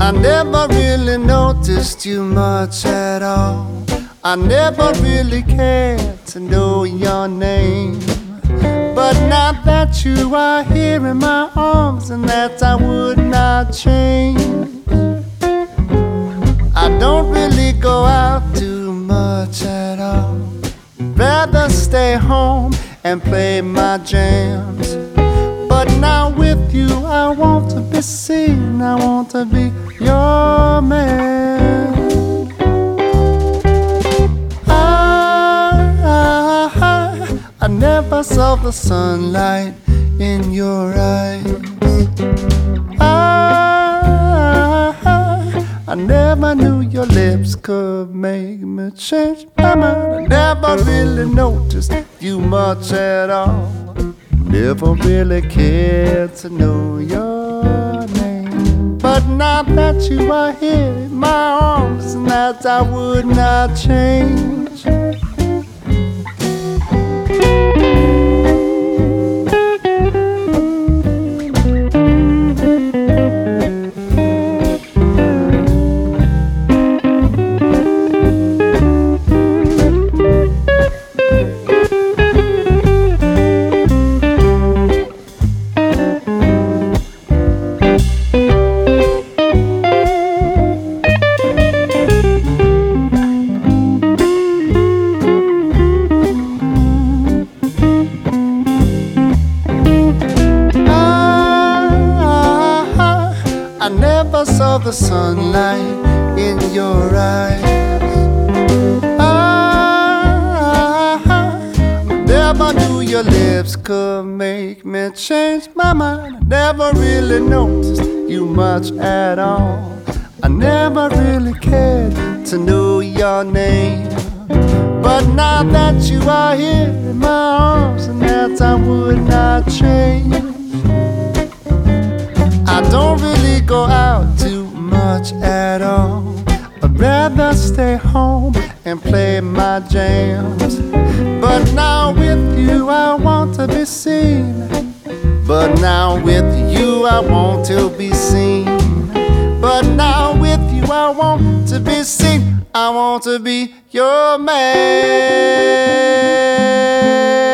I never really noticed you much at all. I never really cared to know your name. But now that you are here in my arms, and that I would not change. I don't really go out too much at all. Rather stay home and play my jams. But now with you I want to be seen, I want to be your man. I never saw the sunlight in your eyes. I never knew your lips could make me change my mind. I never really noticed you much at all. Never really cared to know your name. But now that you are here in my arms, and that I would not change. I never saw the sunlight in your eyes. Never knew your lips could make me change my mind. I never really noticed you much at all. I never really cared to know your name. But now that you are here in my arms, and that I would not change. I don't really go out too much at all. I'd rather stay home and play my jams. But now with you I want to be seen. But now with you I want to be seen. But now with you I want to be seen. I want to be your man.